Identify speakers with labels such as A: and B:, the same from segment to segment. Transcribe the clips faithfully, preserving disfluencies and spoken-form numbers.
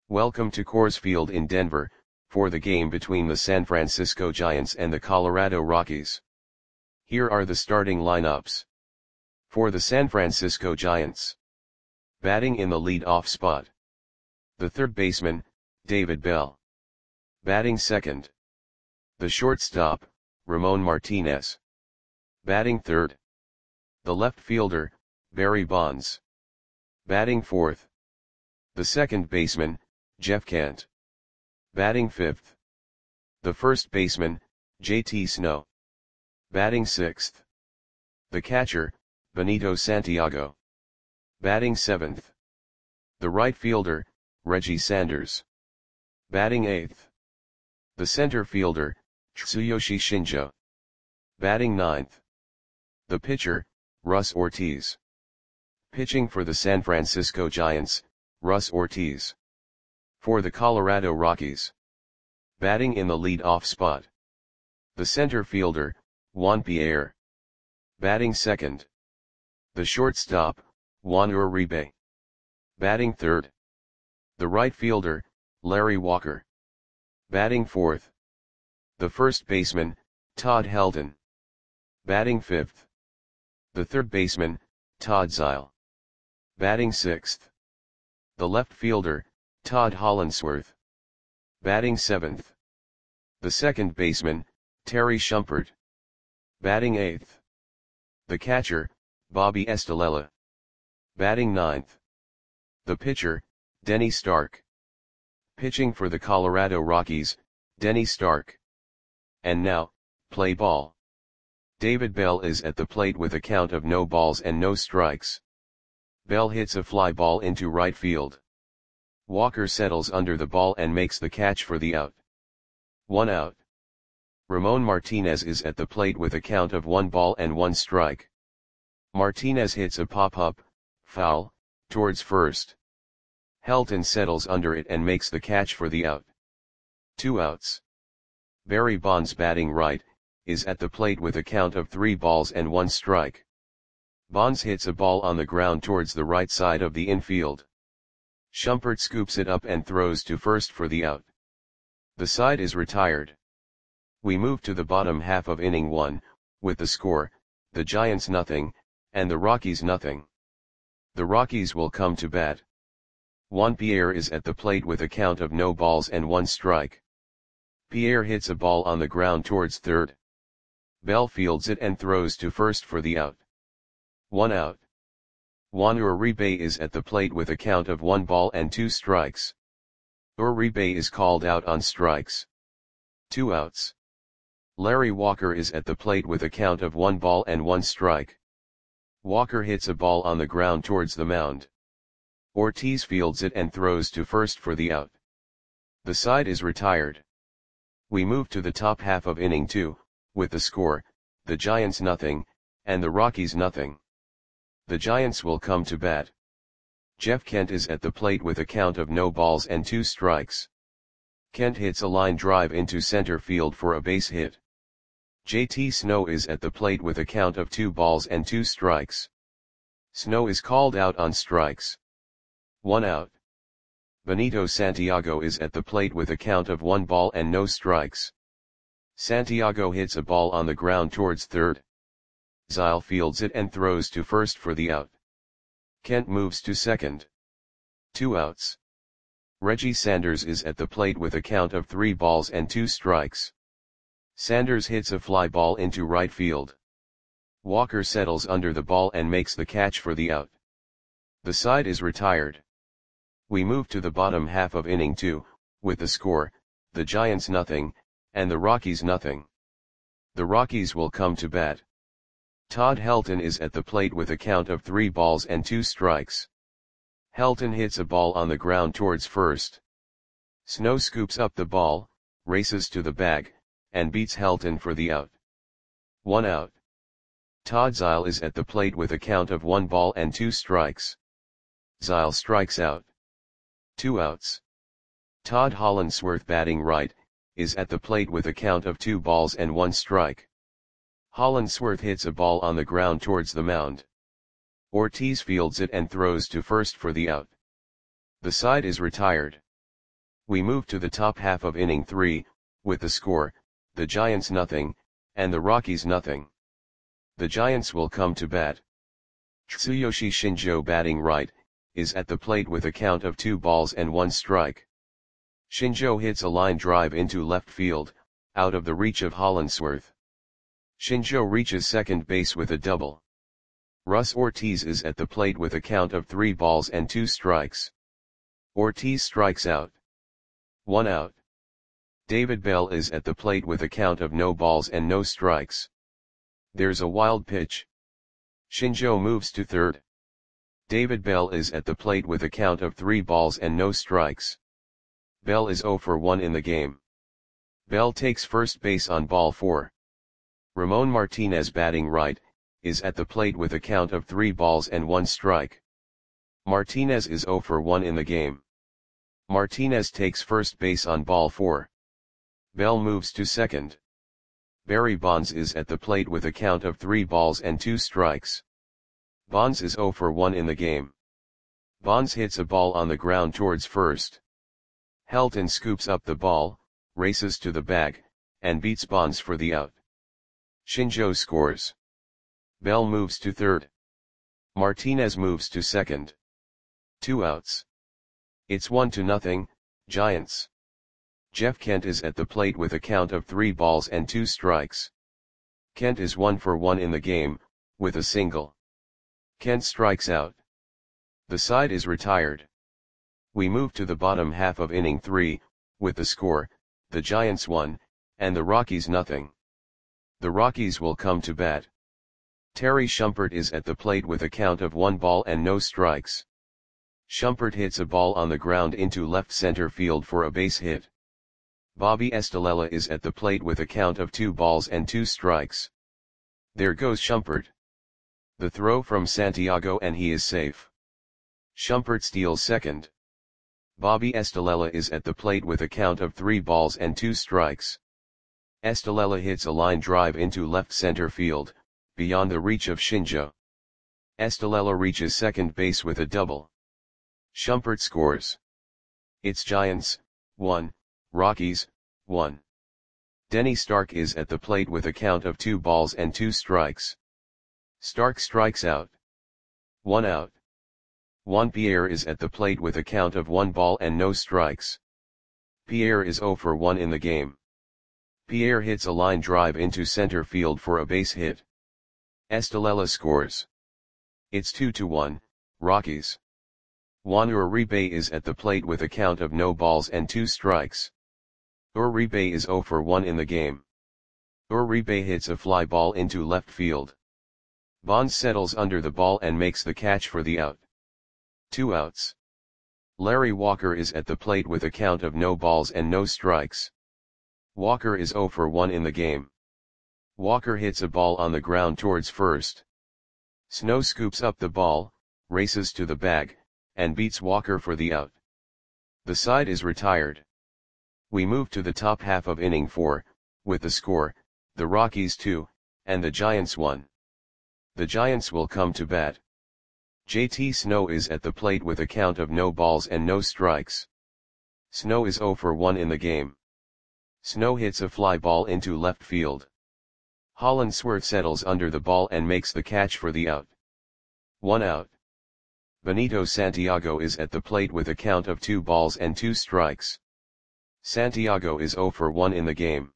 A: Welcome to Coors Field in Denver, for the game between the San Francisco Giants and the Colorado Rockies. Here are the starting lineups. For the San Francisco Giants. Batting in the lead-off spot. The third baseman, David Bell. Batting second. The shortstop, Ramon Martinez. Batting third. The left fielder, Barry Bonds. Batting fourth. The second baseman, Jeff Kent. Batting fifth. The first baseman, J T Snow. Batting sixth. The catcher, Benito Santiago. Batting seventh. The right fielder, Reggie Sanders. Batting eighth. The center fielder, Tsuyoshi Shinjo. Batting ninth. The pitcher, Russ Ortiz. Pitching for the San Francisco Giants, Russ Ortiz. For the Colorado Rockies. Batting in the lead-off spot. The center fielder, Juan Pierre. Batting second. The shortstop, Juan Uribe. Batting third. The right fielder, Larry Walker. Batting fourth. The first baseman, Todd Helton. Batting fifth. The third baseman, Todd Zeile. Batting sixth. The left fielder, Todd Hollandsworth. Batting seventh. The second baseman, Terry Shumpert. Batting eighth. The catcher, Bobby Estalella. Batting ninth. The pitcher, Denny Stark. Pitching for the Colorado Rockies, Denny Stark. And now, play ball. David Bell is at the plate with a count of no balls and no strikes. Bell hits a fly ball into right field. Walker settles under the ball and makes the catch for the out. One out. Ramon Martinez is at the plate with a count of one ball and one strike. Martinez hits a pop-up, foul, towards first. Helton settles under it and makes the catch for the out. Two outs. Barry Bonds, batting right, is at the plate with a count of three balls and one strike. Bonds hits a ball on the ground towards the right side of the infield. Shumpert scoops it up and throws to first for the out. The side is retired. We move to the bottom half of inning one, with the score, the Giants nothing, and the Rockies nothing. The Rockies will come to bat. Juan Pierre is at the plate with a count of no balls and one strike. Pierre hits a ball on the ground towards third. Bell fields it and throws to first for the out. One out. Juan Uribe is at the plate with a count of one ball and two strikes. Uribe is called out on strikes. Two outs. Larry Walker is at the plate with a count of one ball and one strike. Walker hits a ball on the ground towards the mound. Ortiz fields it and throws to first for the out. The side is retired. We move to the top half of inning two, with the score, the Giants nothing, and the Rockies nothing. The Giants will come to bat. Jeff Kent is at the plate with a count of no balls and two strikes. Kent hits a line drive into center field for a base hit. J T Snow is at the plate with a count of two balls and two strikes. Snow is called out on strikes. One out. Benito Santiago is at the plate with a count of one ball and no strikes. Santiago hits a ball on the ground towards third. Zeile fields it and throws to first for the out. Kent moves to second. Two outs. Reggie Sanders is at the plate with a count of three balls and two strikes. Sanders hits a fly ball into right field. Walker settles under the ball and makes the catch for the out. The side is retired. We move to the bottom half of inning two, with the score, the Giants nothing, and the Rockies nothing. The Rockies will come to bat. Todd Helton is at the plate with a count of three balls and two strikes. Helton hits a ball on the ground towards first. Snow scoops up the ball, races to the bag, and beats Helton for the out. One out. Todd Zeile is at the plate with a count of one ball and two strikes. Zeile strikes out. Two outs. Todd Hollandsworth, batting right, is at the plate with a count of two balls and one strike. Hollandsworth hits a ball on the ground towards the mound. Ortiz fields it and throws to first for the out. The side is retired. We move to the top half of inning three, with the score, the Giants nothing, and the Rockies nothing. The Giants will come to bat. Tsuyoshi Shinjo, batting right, is at the plate with a count of two balls and one strike. Shinjo hits a line drive into left field, out of the reach of Hollandsworth. Shinjo reaches second base with a double. Russ Ortiz is at the plate with a count of three balls and two strikes. Ortiz strikes out. One out. David Bell is at the plate with a count of no balls and no strikes. There's a wild pitch. Shinjo moves to third. David Bell is at the plate with a count of three balls and no strikes. Bell is zero for one in the game. Bell takes first base on ball four. Ramon Martinez, batting right, is at the plate with a count of three balls and one strike. Martinez is zero for one in the game. Martinez takes first base on ball four. Bell moves to second. Barry Bonds is at the plate with a count of three balls and two strikes. Bonds is zero for one in the game. Bonds hits a ball on the ground towards first. Helton scoops up the ball, races to the bag, and beats Bonds for the out. Shinjo scores. Bell moves to third. Martinez moves to second. Two outs. It's one to nothing, Giants. Jeff Kent is at the plate with a count of three balls and two strikes. Kent is one for one in the game, with a single. Kent strikes out. The side is retired. We move to the bottom half of inning three, with the score, the Giants one, and the Rockies nothing. The Rockies will come to bat. Terry Shumpert is at the plate with a count of one ball and no strikes. Shumpert hits a ball on the ground into left center field for a base hit. Bobby Estalella is at the plate with a count of two balls and two strikes. There goes Shumpert. The throw from Santiago and he is safe. Shumpert steals second. Bobby Estalella is at the plate with a count of three balls and two strikes. Estalella hits a line drive into left center field, beyond the reach of Shinjo. Estalella reaches second base with a double. Shumpert scores. It's Giants, one, Rockies, one. Denny Stark is at the plate with a count of two balls and two strikes. Stark strikes out. One out. Juan Pierre is at the plate with a count of one ball and no strikes. Pierre is zero for one in the game. Pierre hits a line drive into center field for a base hit. Estalella scores. It's two to one, Rockies. Juan Uribe is at the plate with a count of no balls and two strikes. Uribe is zero for one in the game. Uribe hits a fly ball into left field. Bonds settles under the ball and makes the catch for the out. Two outs. Larry Walker is at the plate with a count of no balls and no strikes. Walker is zero for one in the game. Walker hits a ball on the ground towards first. Snow scoops up the ball, races to the bag, and beats Walker for the out. The side is retired. We move to the top half of inning four, with the score, the Rockies two, and the Giants one. The Giants will come to bat. J T Snow is at the plate with a count of no balls and no strikes. Snow is zero for one in the game. Snow hits a fly ball into left field. Hollandsworth settles under the ball and makes the catch for the out. One out. Benito Santiago is at the plate with a count of two balls and two strikes. Santiago is zero for one in the game.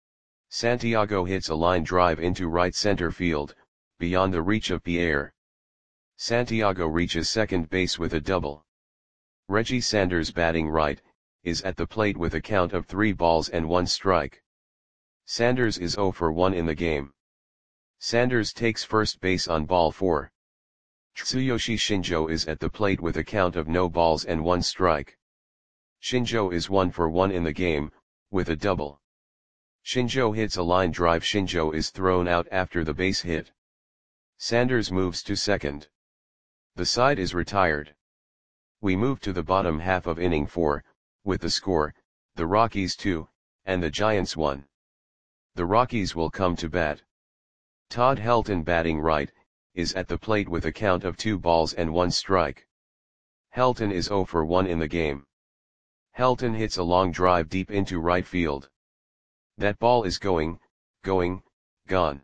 A: Santiago hits a line drive into right center field, beyond the reach of Pierre. Santiago reaches second base with a double. Reggie Sanders, batting right, is at the plate with a count of three balls and one strike. Sanders is zero for one in the game. Sanders takes first base on ball four. Tsuyoshi Shinjo is at the plate with a count of no balls and one strike. Shinjo is one for one in the game, with a double. Shinjo hits a line drive. Shinjo is thrown out after the base hit. Sanders moves to second. The side is retired. We move to the bottom half of inning four, with the score, the Rockies two, and the Giants one. The Rockies will come to bat. Todd Helton, batting right, is at the plate with a count of two balls and one strike. Helton is zero for one in the game. Helton hits a long drive deep into right field. That ball is going, going, gone.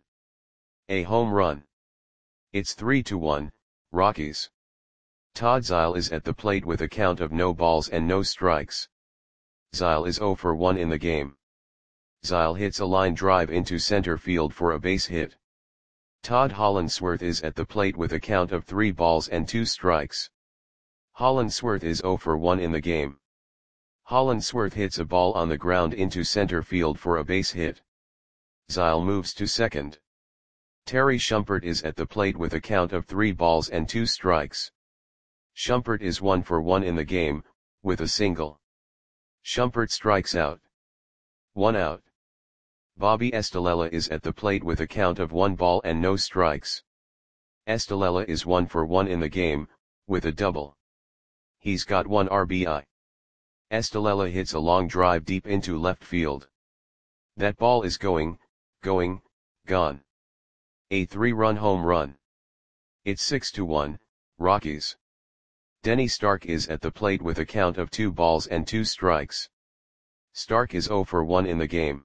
A: A home run. It's three to one, Rockies. Todd Zeile is at the plate with a count of no balls and no strikes. Zeile is zero for one in the game. Zeile hits a line drive into center field for a base hit. Todd Hollandsworth is at the plate with a count of three balls and two strikes. Hollandsworth is zero for one in the game. Hollandsworth hits a ball on the ground into center field for a base hit. Zeile moves to second. Terry Shumpert is at the plate with a count of three balls and two strikes. Shumpert is one for one in the game, with a single. Shumpert strikes out. One out. Bobby Estalella is at the plate with a count of one ball and no strikes. Estalella is one for one in the game, with a double. He's got one R B I. Estalella hits a long drive deep into left field. That ball is going, going, gone. A three-run home run. It's six to one, Rockies. Denny Stark is at the plate with a count of two balls and two strikes. Stark is zero for one in the game.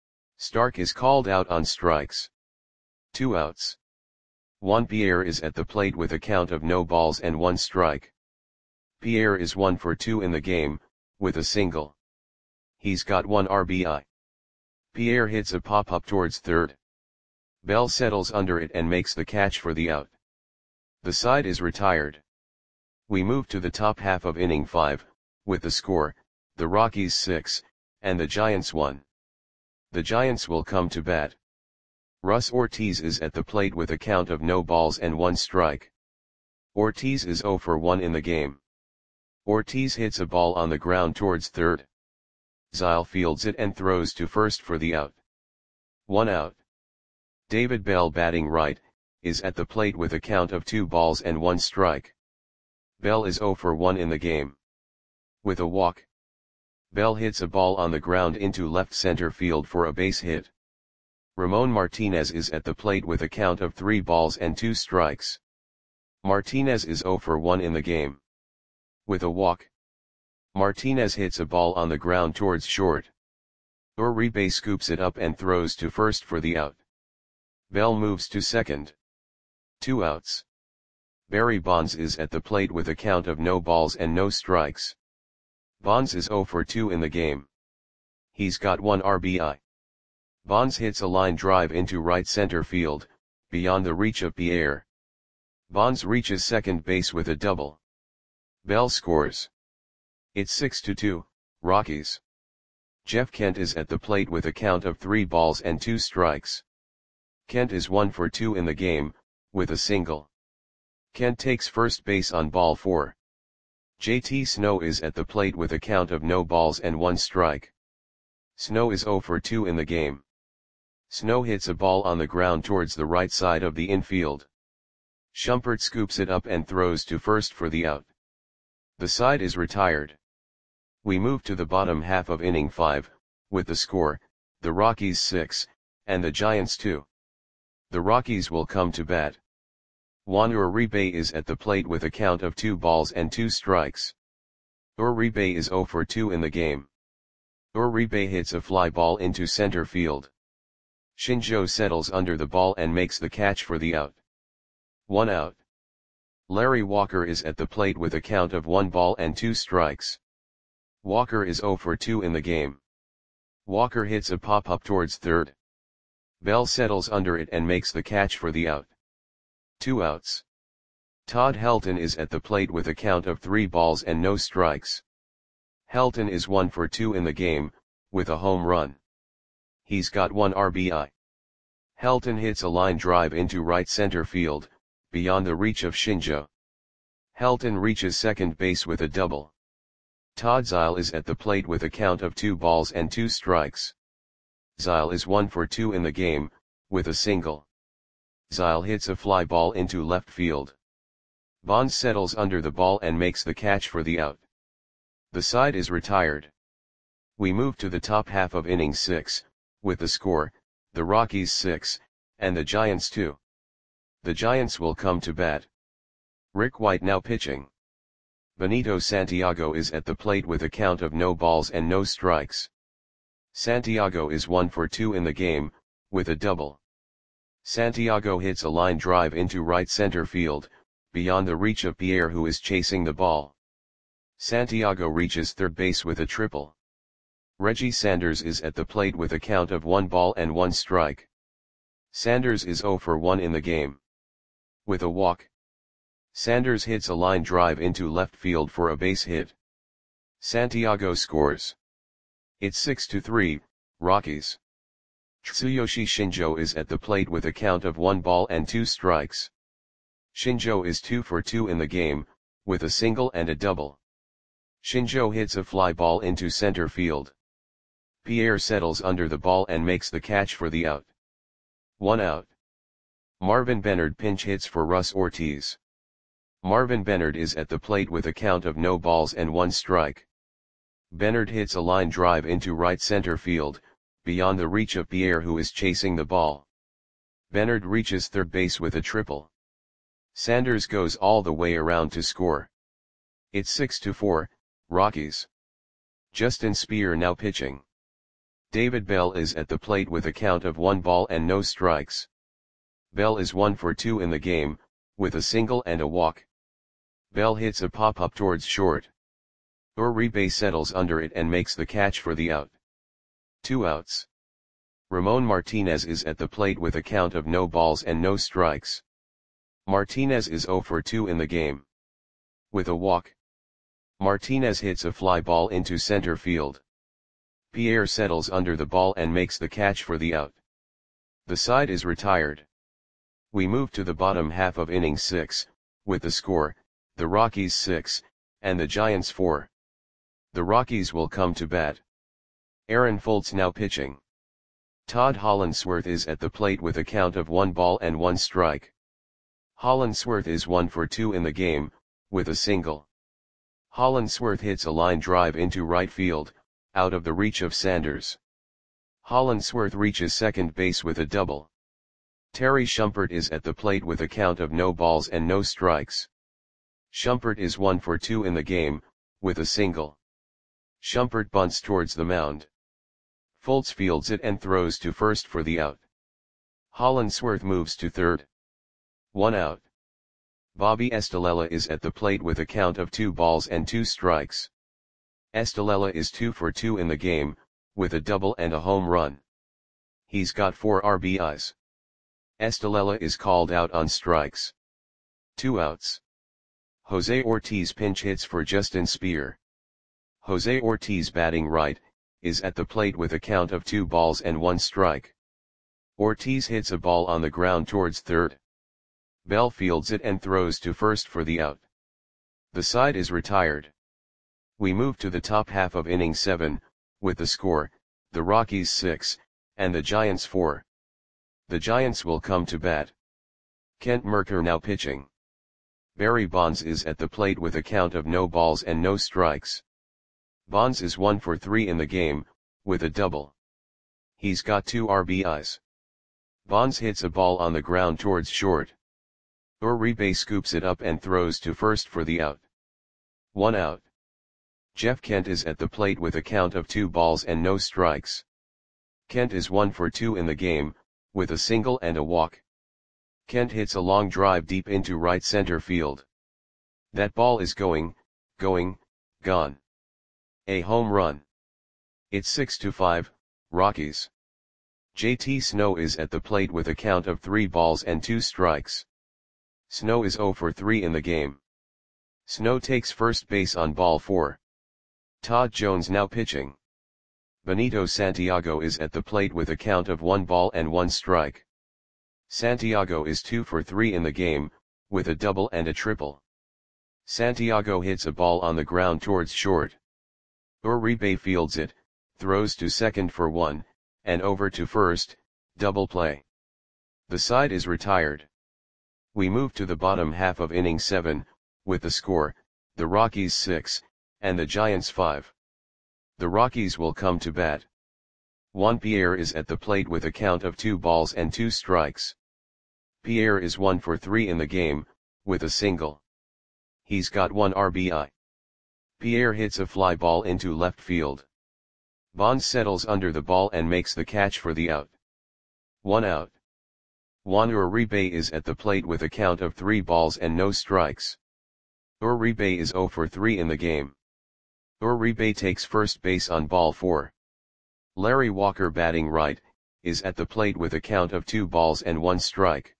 A: Stark is called out on strikes. Two outs. Juan Pierre is at the plate with a count of no balls and one strike. Pierre is one for two in the game, with a single. He's got one R B I. Pierre hits a pop-up towards third. Bell settles under it and makes the catch for the out. The side is retired. We move to the top half of inning five, with the score, the Rockies six, and the Giants one. The Giants will come to bat. Russ Ortiz is at the plate with a count of no balls and one strike. Ortiz is zero for one in the game. Ortiz hits a ball on the ground towards third. Zeile fields it and throws to first for the out. One out. David Bell, batting right, is at the plate with a count of two balls and one strike. Bell is zero for one in the game. With a walk. Bell hits a ball on the ground into left center field for a base hit. Ramon Martinez is at the plate with a count of three balls and two strikes. Martinez is zero for one in the game. With a walk. Martinez hits a ball on the ground towards short. Uribe scoops it up and throws to first for the out. Bell moves to second. Two outs. Barry Bonds is at the plate with a count of no balls and no strikes. Bonds is zero for two in the game. He's got one R B I. Bonds hits a line drive into right center field, beyond the reach of Pierre. Bonds reaches second base with a double. Bell scores. It's six to two, Rockies. Jeff Kent is at the plate with a count of three balls and two strikes. Kent is one for two in the game, with a single. Kent takes first base on ball four. J T Snow is at the plate with a count of no balls and one strike. Snow is zero for two in the game. Snow hits a ball on the ground towards the right side of the infield. Shumpert scoops it up and throws to first for the out. The side is retired. We move to the bottom half of inning five, with the score, the Rockies six, and the Giants two. The Rockies will come to bat. Juan Uribe is at the plate with a count of two balls and two strikes. Uribe is zero for two in the game. Uribe hits a fly ball into center field. Shinjo settles under the ball and makes the catch for the out. One out. Larry Walker is at the plate with a count of one ball and two strikes. Walker is zero for two in the game. Walker hits a pop-up towards third. Bell settles under it and makes the catch for the out. Two outs. Todd Helton is at the plate with a count of three balls and no strikes. Helton is one for two in the game, with a home run. He's got one R B I. Helton hits a line drive into right center field, beyond the reach of Shinjo. Helton reaches second base with a double. Todd Zeile is at the plate with a count of two balls and two strikes. Zeile is one for two in the game, with a single. Zeile hits a fly ball into left field. Bonds settles under the ball and makes the catch for the out. The side is retired. We move to the top half of inning six, with the score, the Rockies six, and the Giants two. The Giants will come to bat. Rick White now pitching. Benito Santiago is at the plate with a count of no balls and no strikes. Santiago is one for two in the game, with a double. Santiago hits a line drive into right center field, beyond the reach of Pierre, who is chasing the ball. Santiago reaches third base with a triple. Reggie Sanders is at the plate with a count of one ball and one strike. Sanders is zero for one in the game. With a walk, Sanders hits a line drive into left field for a base hit. Santiago scores. It's six to three, Rockies. Tsuyoshi Shinjo is at the plate with a count of one ball and two strikes. Shinjo is two for two in the game, with a single and a double. Shinjo hits a fly ball into center field. Pierre settles under the ball and makes the catch for the out. One out. Marvin Bennard pinch hits for Russ Ortiz. Marvin Bennard is at the plate with a count of no balls and one strike. Bennard hits a line drive into right center field, beyond the reach of Pierre, who is chasing the ball. Bennard reaches third base with a triple. Sanders goes all the way around to score. It's six to four, Rockies. Justin Speer now pitching. David Bell is at the plate with a count of one ball and no strikes. Bell is one for two in the game, with a single and a walk. Bell hits a pop-up towards short. Uribe settles under it and makes the catch for the out. Two outs. Ramon Martinez is at the plate with a count of no balls and no strikes. Martinez is zero for two in the game. With a walk, Martinez hits a fly ball into center field. Pierre settles under the ball and makes the catch for the out. The side is retired. We move to the bottom half of inning six, with the score, the Rockies six, and the Giants four. The Rockies will come to bat. Aaron Foltz now pitching. Todd Hollandsworth is at the plate with a count of one ball and one strike. Hollandsworth is one for two in the game, with a single. Hollandsworth hits a line drive into right field, out of the reach of Sanders. Hollandsworth reaches second base with a double. Terry Shumpert is at the plate with a count of no balls and no strikes. Shumpert is one for two in the game, with a single. Shumpert bunts towards the mound. Foltz fields it and throws to first for the out. Hollandsworth moves to third. One out. Bobby Estalella is at the plate with a count of two balls and two strikes. Estalella is two for two in the game, with a double and a home run. He's got four R B Is. Estalella is called out on strikes. Two outs. Jose Ortiz pinch hits for Justin Speer. Jose Ortiz, batting right, is at the plate with a count of two balls and one strike. Ortiz hits a ball on the ground towards third. Bell fields it and throws to first for the out. The side is retired. We move to the top half of inning seven, with the score, the Rockies six, and the Giants four. The Giants will come to bat. Kent Mercker now pitching. Barry Bonds is at the plate with a count of no balls and no strikes. Bonds is one for three in the game, with a double. He's got two R B Is. Bonds hits a ball on the ground towards short. Uribe scoops it up and throws to first for the out. One out. Jeff Kent is at the plate with a count of two balls and no strikes. Kent is one for two in the game, with a single and a walk. Kent hits a long drive deep into right center field. That ball is going, going, gone. A home run. It's six to five, Rockies. J T Snow is at the plate with a count of three balls and two strikes. Snow is zero for three in the game. Snow takes first base on ball four. Todd Jones now pitching. Benito Santiago is at the plate with a count of one ball and one strike. Santiago is two for three in the game, with a double and a triple. Santiago hits a ball on the ground towards short. Uribe fields it, throws to second for one, and over to first, double play. The side is retired. We move to the bottom half of inning seven, with the score, the Rockies six, and the Giants five. The Rockies will come to bat. Juan Pierre is at the plate with a count of two balls and two strikes. Pierre is one for three in the game, with a single. He's got one R B I. Pierre hits a fly ball into left field. Bonds settles under the ball and makes the catch for the out. One out. Juan Uribe is at the plate with a count of three balls and no strikes. Uribe is zero for three in the game. Uribe takes first base on ball four. Larry Walker, batting right, is at the plate with a count of two balls and one strike.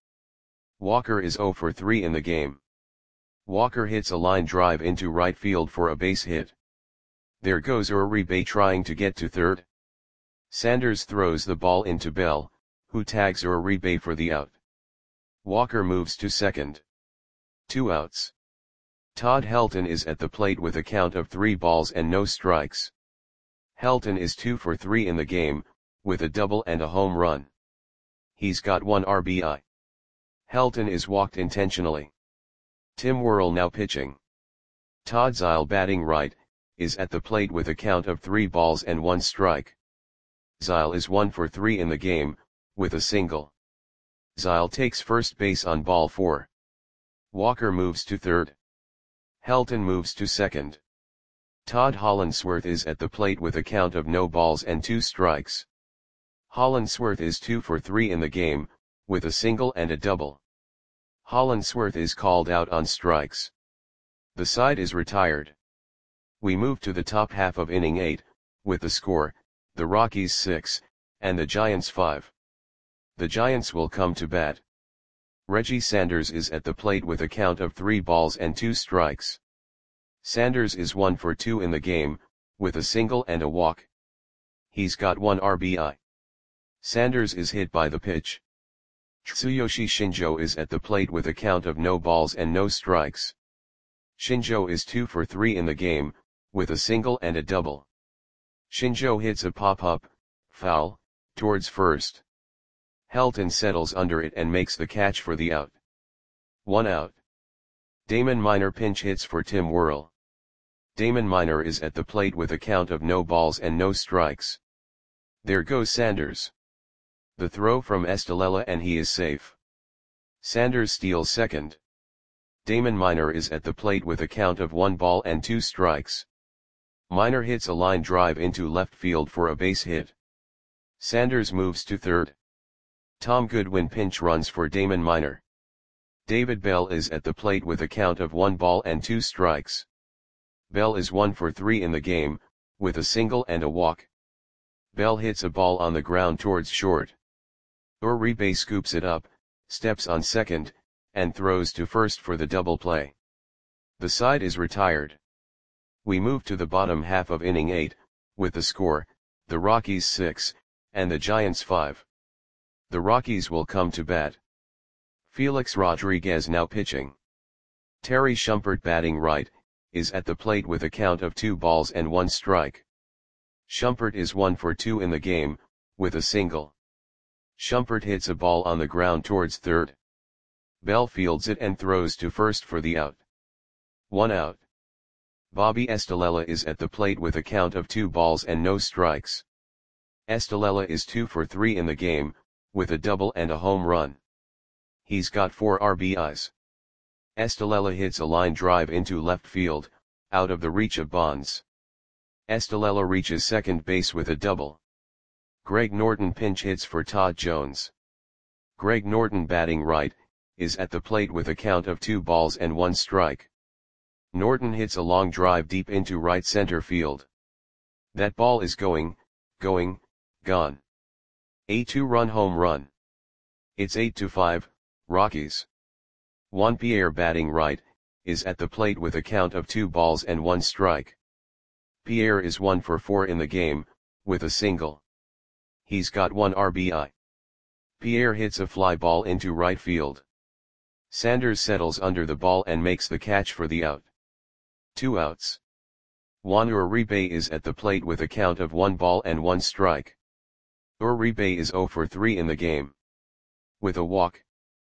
A: Walker is zero for three in the game. Walker hits a line drive into right field for a base hit. There goes Uribe trying to get to third. Sanders throws the ball into Bell, who tags Uribe for the out. Walker moves to second. Two outs. Todd Helton is at the plate with a count of three balls and no strikes. Helton is two for three in the game, with a double and a home run. He's got one R B I. Helton is walked intentionally. Tim Worrell now pitching. Todd Zeile, batting right, is at the plate with a count of three balls and one strike. Zeile is one for three in the game, with a single. Zeile takes first base on ball four. Walker moves to third. Helton moves to second. Todd Hollandsworth is at the plate with a count of no balls and two strikes. Hollandsworth is two for three in the game, with a single and a double. Hollandsworth is called out on strikes. The side is retired. We move to the top half of inning eight, with the score, the Rockies six, and the Giants five. The Giants will come to bat. Reggie Sanders is at the plate with a count of three balls and two strikes. Sanders is one for two in the game, with a single and a walk. He's got one R B I. Sanders is hit by the pitch. Tsuyoshi Shinjo is at the plate with a count of no balls and no strikes. Shinjo is two for three in the game, with a single and a double. Shinjo hits a pop-up, foul, towards first. Helton settles under it and makes the catch for the out. One out. Damon Minor pinch hits for Tim Worrell. Damon Minor is at the plate with a count of no balls and no strikes. There goes Sanders. The throw from Estalella and he is safe. Sanders steals second. Damon Minor is at the plate with a count of one ball and two strikes. Minor hits a line drive into left field for a base hit. Sanders moves to third. Tom Goodwin pinch runs for Damon Minor. David Bell is at the plate with a count of one ball and two strikes. Bell is one for three in the game, with a single and a walk. Bell hits a ball on the ground towards short. Uribe scoops it up, steps on second, and throws to first for the double play. The side is retired. We move to the bottom half of inning eight, with the score, the Rockies six, and the Giants five. The Rockies will come to bat. Felix Rodriguez now pitching. Terry Shumpert, batting right, is at the plate with a count of two balls and one strike. Shumpert is one for two in the game, with a single. Shumpert hits a ball on the ground towards third. Bell fields it and throws to first for the out. One out. Bobby Estalella is at the plate with a count of two balls and no strikes. Estalella is two for three in the game, with a double and a home run. He's got four R B Is. Estalella hits a line drive into left field, out of the reach of Bonds. Estalella reaches second base with a double. Greg Norton pinch hits for Todd Jones. Greg Norton, batting right, is at the plate with a count of two balls and one strike. Norton hits a long drive deep into right center field. That ball is going, going, gone. A two-run home run. It's eight to five, Rockies. Juan Pierre, batting right, is at the plate with a count of two balls and one strike. Pierre is one for four in the game, with a single. He's got one R B I. Pierre hits a fly ball into right field. Sanders settles under the ball and makes the catch for the out. Two outs. Juan Uribe is at the plate with a count of one ball and one strike. Uribe is zero for three in the game. With a walk.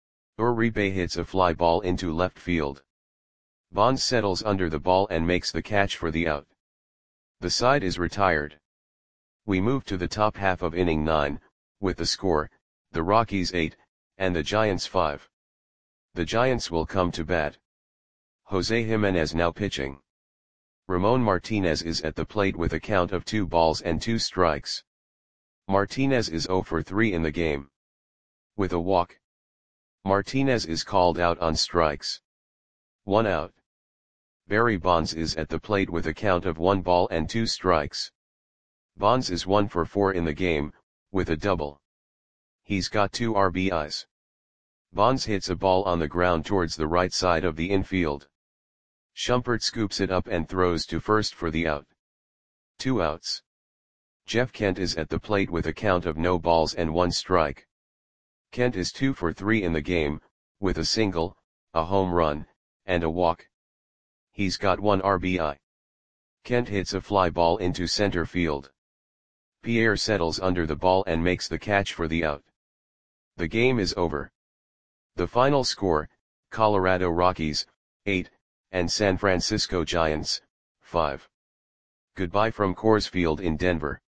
A: Uribe hits a fly ball into left field. Bonds settles under the ball and makes the catch for the out. The side is retired. We move to the top half of inning nine, with the score, the Rockies eight, and the Giants five. The Giants will come to bat. Jose Jimenez now pitching. Ramon Martinez is at the plate with a count of two balls and two strikes. Martinez is zero for three in the game. With a walk, Martinez is called out on strikes. One out. Barry Bonds is at the plate with a count of one ball and two strikes. Bonds is one for four in the game, with a double. He's got two R B Is. Bonds hits a ball on the ground towards the right side of the infield. Shumpert scoops it up and throws to first for the out. Two outs. Jeff Kent is at the plate with a count of no balls and one strike. Kent is two for three in the game, with a single, a home run, and a walk. He's got one R B I. Kent hits a fly ball into center field. Pierre settles under the ball and makes the catch for the out. The game is over. The final score, Colorado Rockies, eight, and San Francisco Giants, five. Goodbye from Coors Field in Denver.